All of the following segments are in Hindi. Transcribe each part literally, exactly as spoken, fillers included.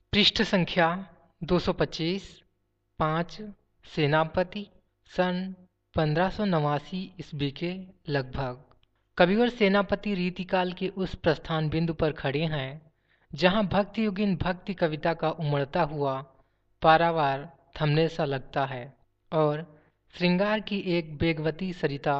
पृष्ठ संख्या दो सौ पच्चीस। पाँच सेनापति सन पंद्रह सौ नवासी ईस्वी के लगभग। कविवर सेनापति रीतिकाल के उस प्रस्थान बिंदु पर खड़े हैं जहाँ भक्ति युगीन भक्ति कविता का उमड़ता हुआ पारावार थमने सा लगता है और श्रृंगार की एक बेगवती सरिता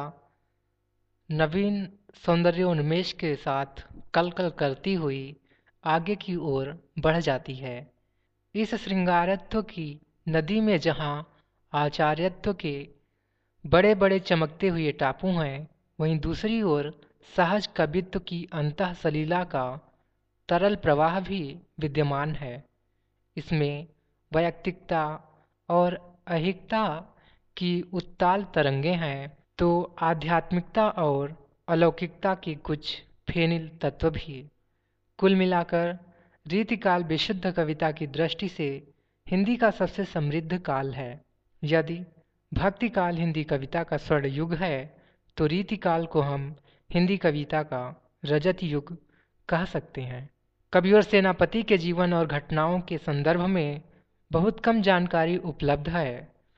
नवीन सौंदर्योन्मेष के साथ कलकल करती हुई आगे की ओर बढ़ जाती है। इस श्रृंगारत्व की नदी में जहाँ आचार्यत्व के बड़े बड़े चमकते हुए टापू हैं, वहीं दूसरी ओर सहज कवित्व की अंतः सलीला का तरल प्रवाह भी विद्यमान है। इसमें वैयक्तिकता और अहिकता की उत्ताल तरंगे हैं, तो आध्यात्मिकता और अलौकिकता के कुछ फेनिल तत्व भी। कुल मिलाकर रीतिकाल विशुद्ध कविता की दृष्टि से हिंदी का सबसे समृद्ध काल है। यदि भक्ति काल हिंदी कविता का स्वर्ण युग है, तो रीतिकाल को हम हिंदी कविता का रजत युग कह सकते हैं। कविवर सेनापति के जीवन और घटनाओं के संदर्भ में बहुत कम जानकारी उपलब्ध है।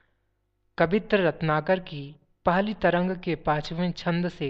कवित्र रत्नाकर की पहली तरंग के पांचवें छंद से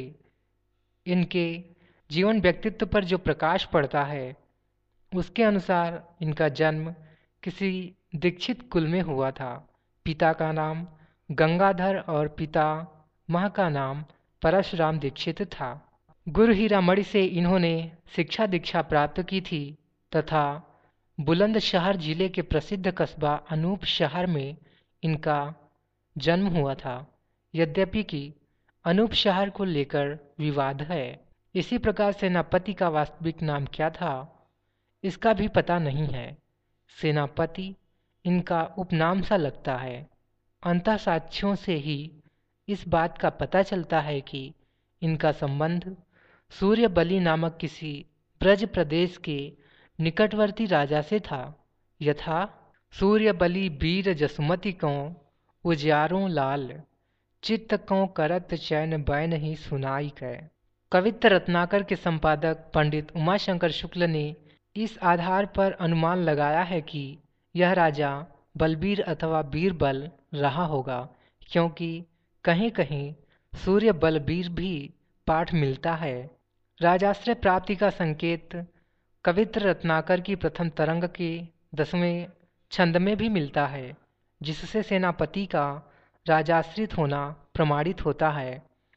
इनके जीवन व्यक्तित्व पर जो प्रकाश पड़ता है, उसके अनुसार इनका जन्म किसी दीक्षित कुल में हुआ था। पिता का नाम गंगाधर और पिता माँ का नाम परशुराम दीक्षित था। गुरु हीरामणि से इन्होंने शिक्षा दीक्षा प्राप्त की थी तथा बुलंदशहर जिले के प्रसिद्ध कस्बा अनूप शहर में इनका जन्म हुआ था। यद्यपि कि अनूप शहर को लेकर विवाद है। इसी प्रकार सेनापति का वास्तविक नाम क्या था, इसका भी पता नहीं है। सेनापति इनका उपनाम सा लगता है। अंतः साक्ष्यों से ही इस बात का पता चलता है कि इनका संबंध सूर्यबली नामक किसी ब्रज प्रदेश के निकटवर्ती राजा से था। यथा सूर्यबली बीर जसुमति को उजियारों लाल, चित्त को करत चैन बैन ही सुनाई कै। कवित्र रत्नाकर के संपादक पंडित उमाशंकर शुक्ल ने इस आधार पर अनुमान लगाया है कि यह राजा बलबीर अथवा बीरबल रहा होगा, क्योंकि कहीं कहीं सूर्य बलबीर भी पाठ मिलता है। राजाश्रय प्राप्ति का संकेत कवित्र रत्नाकर की प्रथम तरंग के दसवें छंद में भी मिलता है, जिससे सेनापति का राजाश्रित होना प्रमाणित होता है।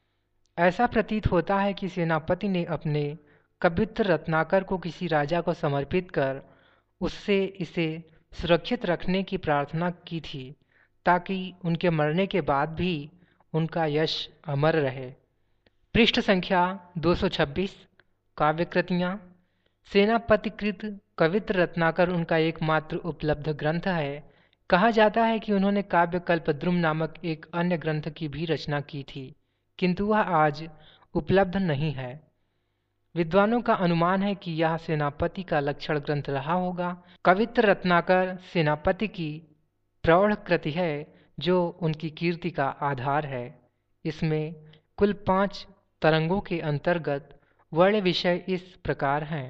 ऐसा प्रतीत होता है कि सेनापति ने अपने कवित्र रत्नाकर को किसी राजा को समर्पित कर उससे इसे सुरक्षित रखने की प्रार्थना की थी, ताकि उनके मरने के बाद भी उनका यश अमर रहे। पृष्ठ संख्या दो सौ छब्बीस। काव्यकृतियाँ। सेनापतिकृत कवित्र रत्नाकर उनका एकमात्र उपलब्ध ग्रंथ है। कहा जाता है कि उन्होंने काव्य कल्पद्रुम नामक एक अन्य ग्रंथ की भी रचना की थी, किंतु वह आज उपलब्ध नहीं है। विद्वानों का अनुमान है कि यह सेनापति का लक्षण ग्रंथ रहा होगा। कवित्र रत्नाकर सेनापति की प्रौढ़ कृति है जो उनकी कीर्ति का आधार है। इसमें कुल पांच तरंगों के अंतर्गत वर्ण विषय इस प्रकार हैं।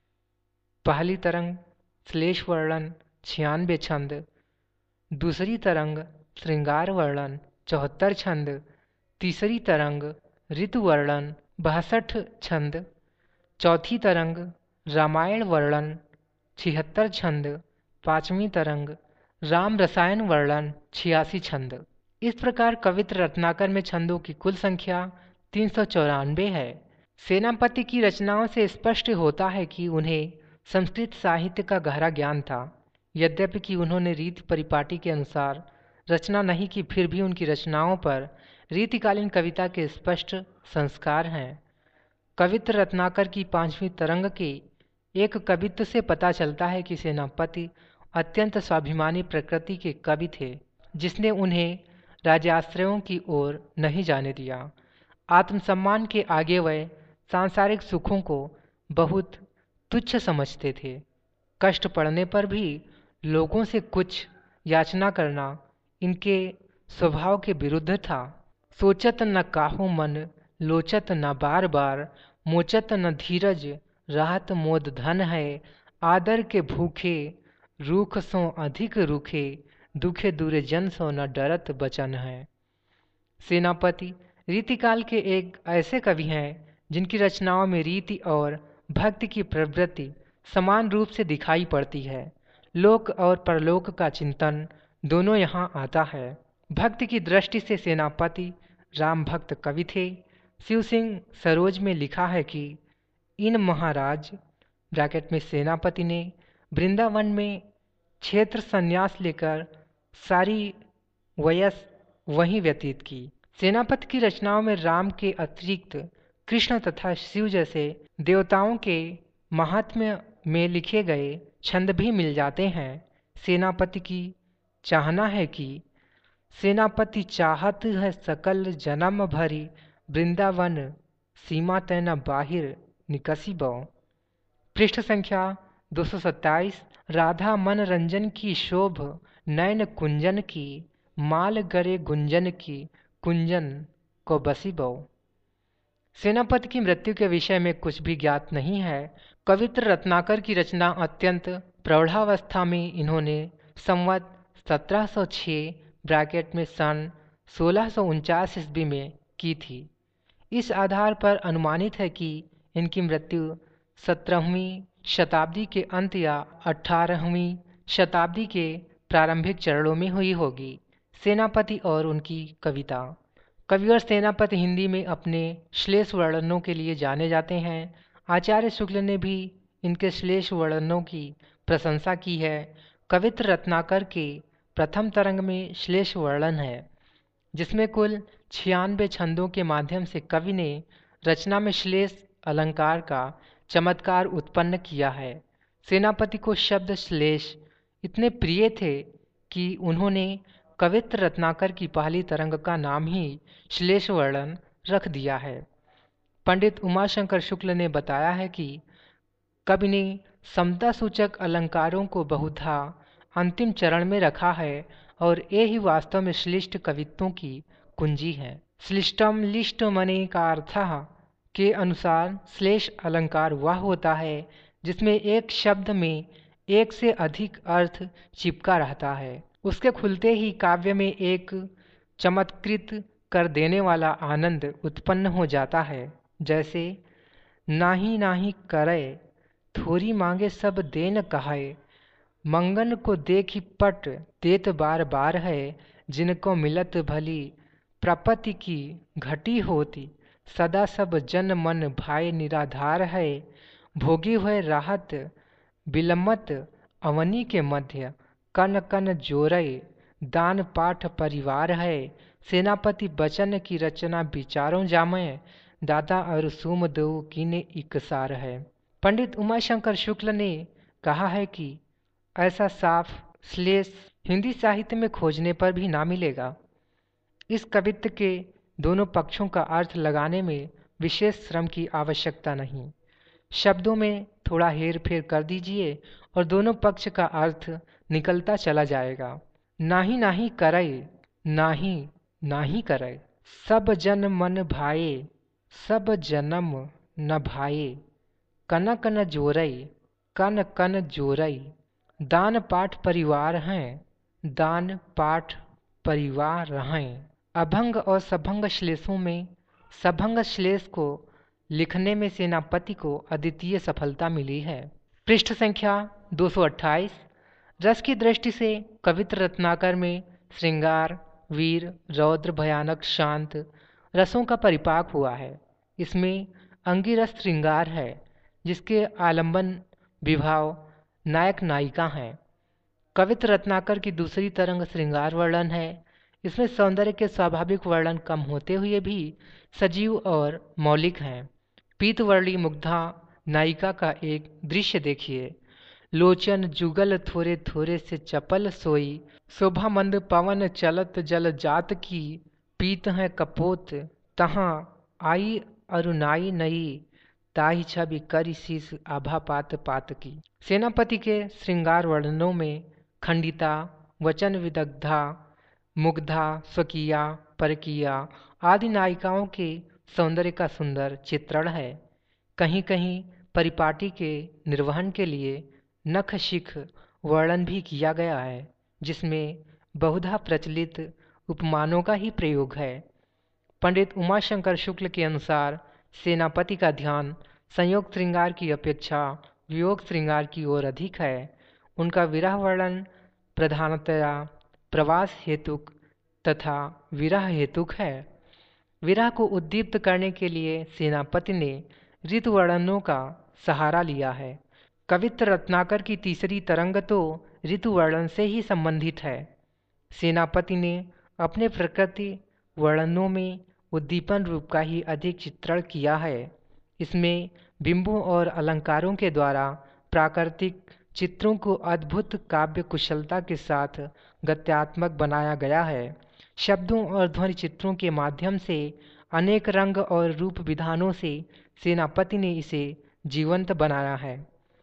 पहली तरंग श्लेष वर्णन छियानवे छंद, दूसरी तरंग श्रृंगार वर्णन चौहत्तर छंद, तीसरी तरंग ऋतु वर्णन बासठ छंद, चौथी तरंग रामायण वर्णन छिहत्तर छंद, पांचवी तरंग राम रसायन वर्णन छियासी छंद। इस प्रकार कवित्र रत्नाकर में छंदों की कुल संख्या तीन सौ चौरानवे है। सेनापति की रचनाओं से स्पष्ट होता है कि उन्हें संस्कृत साहित्य का गहरा ज्ञान था। यद्यपि कि उन्होंने रीति परिपाटी के अनुसार रचना नहीं की, फिर भी उनकी रचनाओं पर रीतिकालीन कविता के स्पष्ट संस्कार हैं। कवित्र रत्नाकर की पांचवी तरंग के एक कवित्व से पता चलता है कि सेनापति अत्यंत स्वाभिमानी प्रकृति के कवि थे, जिसने उन्हें राजाश्रयों की ओर नहीं जाने दिया। आत्मसम्मान के आगे वह सांसारिक सुखों को बहुत तुच्छ समझते थे। कष्ट पड़ने पर भी लोगों से कुछ याचना करना इनके स्वभाव के विरुद्ध था। सोचत न काहू मन, लोचत न बार बार, मोचत न धीरज, राहत मोद धन है, आदर के भूखे रूख सो अधिक रूखे, दुखे दूरे जन सो न डरत बचन है। सेनापति रीतिकाल के एक ऐसे कवि हैं जिनकी रचनाओं में रीति और भक्ति की प्रवृत्ति समान रूप से दिखाई पड़ती है। लोक और परलोक का चिंतन दोनों यहाँ आता है। भक्ति की दृष्टि से सेनापति राम भक्त कवि थे। शिव सिंह सरोज में लिखा है कि इन महाराज ब्रैकेट में सेनापति ने वृंदावन में क्षेत्र संन्यास लेकर सारी वयस वहीं व्यतीत की। सेनापति की रचनाओं में राम के अतिरिक्त कृष्ण तथा शिव जैसे देवताओं के महात्म्य में लिखे गए छंद भी मिल जाते हैं। सेनापति की चाहना है कि सेनापति चाहत है सकल जन्म भरी, वृंदावन सीमा तैना बाहिर निकसी बौ। पृष्ठ संख्या दो सौ सत्ताईस। राधा मन रंजन की शोभ, नयन कुंजन की माल गरे गुंजन की, कुंजन को बसी बौ। सेनापति की मृत्यु के विषय में कुछ भी ज्ञात नहीं है। कवित्र रत्नाकर की रचना अत्यंत प्रौढ़ावस्था में इन्होंने संवत सत्रह सौ छः ब्रैकेट में सन सोलह सौ उनचास ईस्वी में की थी। इस आधार पर अनुमानित है कि इनकी मृत्यु सत्रहवीं शताब्दी के अंत या अठारहवीं शताब्दी के प्रारंभिक चरणों में हुई होगी। सेनापति और उनकी कविता। कविवर सेनापति हिंदी में अपने श्लेष वर्णनों के लिए जाने जाते हैं। आचार्य शुक्ल ने भी इनके श्लेष वर्णनों की प्रशंसा की है। कवित्र रत्नाकर के प्रथम तरंग में श्लेष वर्णन है, जिसमें कुल छियानवे छंदों के माध्यम से कवि ने रचना में श्लेष अलंकार का चमत्कार उत्पन्न किया है। सेनापति को शब्द श्लेष इतने प्रिय थे कि उन्होंने कवित्र रत्नाकर की पहली तरंग का नाम ही श्लेष वर्णन रख दिया है। पंडित उमाशंकर शुक्ल ने बताया है कि कवि ने समता सूचक अलंकारों को बहुधा अंतिम चरण में रखा है और ये ही वास्तव में श्लिष्ट कवित्वों की कुंजी है। श्लिष्टम लिष्ट मने का अर्थ के अनुसार श्लेष अलंकार वह होता है जिसमें एक शब्द में एक से अधिक अर्थ चिपका रहता है। उसके खुलते ही काव्य में एक चमत्कृत कर देने वाला आनंद उत्पन्न हो जाता है। जैसे नाही नाही करे, थोड़ी मांगे सब देन कहाए, मंगन को देखी पट देत बार बार है, जिनको मिलत भली प्रपति की घटी होती, सदा सब जन मन भाई निराधार है, भोगी हुए राहत बिलमत अवनी के मध्य, कन कन जोरय दान पाठ परिवार है। सेनापति बचन की रचना विचारों जामय, दादा और सुम दो कीने इकसार है। पंडित उमाशंकर शुक्ल ने कहा है कि ऐसा साफ श्लेष हिंदी साहित्य में खोजने पर भी ना मिलेगा। इस कवित्व के दोनों पक्षों का अर्थ लगाने में विशेष श्रम की आवश्यकता नहीं। शब्दों में थोड़ा हेर फेर कर दीजिए और दोनों पक्ष का अर्थ निकलता चला जाएगा। नाही नाही करे, नाही नाही करे, सब जन मन भाए, सब जन्म न भाए, कन कन जोरई, कन कन जोरई, दान पाठ परिवार हैं, दान पाठ परिवार हैं। अभंग और सभंग श्लेषों में सभंग श्लेष को लिखने में सेनापति को अद्वितीय सफलता मिली है। पृष्ठ संख्या दो सौ अट्ठाईस। रस की दृष्टि से कवित्र रत्नाकर में श्रृंगार, वीर, रौद्र, भयानक, शांत रसों का परिपाक हुआ है। इसमें अंगिरस श्रृंगार है, जिसके आलंबन विभाव नायक नायिका हैं। कवित्र रत्नाकर की दूसरी तरंग श्रृंगार वर्णन है। इसमें सौंदर्य के स्वाभाविक वर्णन कम होते हुए भी सजीव और मौलिक हैं। पीतवर्णी मुग्धा नायिका का एक दृश्य देखिए। लोचन जुगल थोरे थोरे से चपल सोई, शोभा मंद पवन चलत जल जात की, पीत है कपोत तहाँ आई अरुणाई नई, ताही छवि करी शीस आभा पात पात की। सेनापति के श्रृंगार वर्णनों में खंडिता, वचन विदग्धा, मुग्धा, स्वकीया, परकीया आदि नायिकाओं के सौंदर्य का सुंदर चित्रण है। कहीं कहीं परिपाटी के निर्वहन के लिए नख शिख वर्णन भी किया गया है, जिसमें बहुधा प्रचलित उपमानों का ही प्रयोग है। पंडित उमाशंकर शुक्ल के अनुसार सेनापति का ध्यान संयोग श्रृंगार की अपेक्षा वियोग श्रृंगार की ओर अधिक है। उनका विरह वर्णन प्रधानतया प्रवास हेतुक तथा विरह हेतुक है। विरह को उद्दीप्त करने के लिए सेनापति ने ऋतु वर्णनों का सहारा लिया है। कवित्र रत्नाकर की तीसरी तरंग तो ऋतु वर्णन से ही संबंधित है। सेनापति ने अपने प्रकृति वर्णनों में उद्दीपन रूप का ही अधिक चित्रण किया है। इसमें बिंबों और अलंकारों के द्वारा प्राकृतिक चित्रों को अद्भुत काव्य कुशलता के साथ गत्यात्मक बनाया गया है। शब्दों और ध्वनि चित्रों के माध्यम से अनेक रंग और रूप विधानों से सेनापति ने इसे जीवंत बनाया है।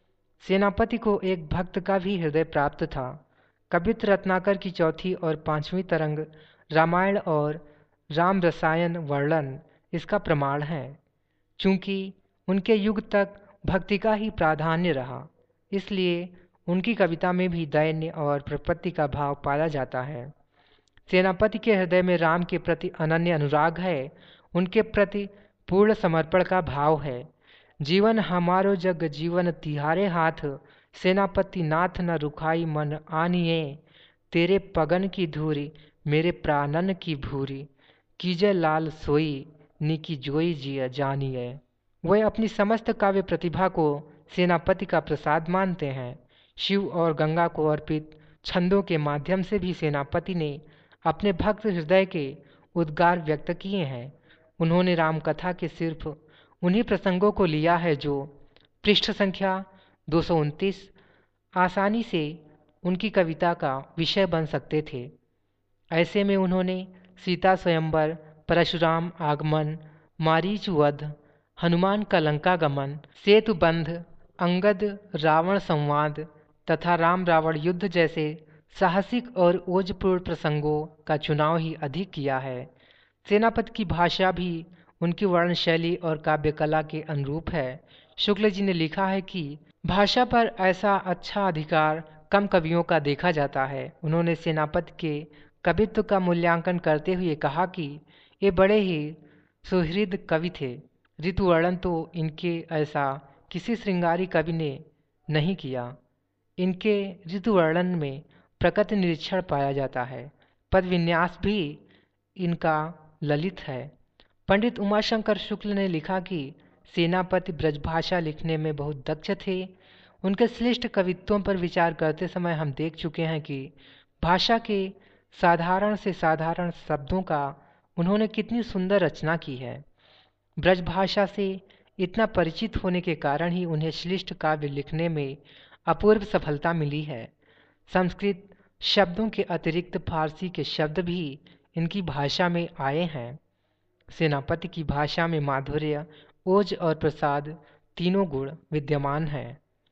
सेनापति को एक भक्त का भी हृदय प्राप्त था। कवित्र रत्नाकर की चौथी और पांचवी तरंग रामायण और राम रसायन वर्णन इसका प्रमाण है। चूंकि उनके युग तक भक्ति का ही प्राधान्य रहा, इसलिए उनकी कविता में भी दैन्य और प्रपत्ति का भाव पाया जाता है। सेनापति के हृदय में राम के प्रति अनन्य अनुराग है, उनके प्रति पूर्ण समर्पण का भाव है। जीवन हमारो जग जीवन तिहारे हाथ, सेनापति नाथ न रुखाई मन आनिए, तेरे पगन की धूरी मेरे प्राणन की भूरी, कीजय लाल सोई निकी जोई जिया जानिए। वे अपनी समस्त काव्य प्रतिभा को सेनापति का प्रसाद मानते हैं। शिव और गंगा को अर्पित छंदों के माध्यम से भी सेनापति ने अपने भक्त हृदय के उद्गार व्यक्त किए हैं। उन्होंने रामकथा के सिर्फ उन्हीं प्रसंगों को लिया है जो पृष्ठ संख्या दो सौ उनतीस आसानी से उनकी कविता का विषय बन सकते थे। ऐसे में उन्होंने सीता स्वयंवर, परशुराम आगमन, मारीच वध, हनुमान का लंका गमन, सेतु बंध, अंगद रावण संवाद तथा राम रावण युद्ध जैसे साहसिक और ओजपूर्ण प्रसंगों का चुनाव ही अधिक किया है। सेनापति की भाषा भी उनकी वर्ण शैली और काव्य कला के अनुरूप है। शुक्ल जी ने लिखा है कि भाषा पर ऐसा अच्छा अधिकार कम कवियों का देखा जाता है। उन्होंने सेनापति के कवित्व का मूल्यांकन करते हुए कहा कि ये बड़े ही सुहृद कवि थे। ऋतु वर्णन तो इनके ऐसा किसी श्रृंगारी कवि ने नहीं किया। इनके ऋतु वर्णन में प्रकृति निरीक्षण पाया जाता है। पद विन्यास भी इनका ललित है। पंडित उमाशंकर शुक्ल ने लिखा कि सेनापति ब्रजभाषा लिखने में बहुत दक्ष थे। उनके श्रेष्ठ कवित्वों पर विचार करते समय हम देख चुके हैं कि भाषा के साधारण से साधारण शब्दों का उन्होंने कितनी सुंदर रचना की है। ब्रजभाषा से इतना परिचित होने के कारण ही उन्हें श्रेष्ठ काव्य लिखने में अपूर्व सफलता मिली है। संस्कृत शब्दों के अतिरिक्त फारसी के शब्द भी इनकी भाषा में आए हैं। सेनापति की भाषा में माधुर्य, ओज और प्रसाद तीनों गुण विद्यमान हैं।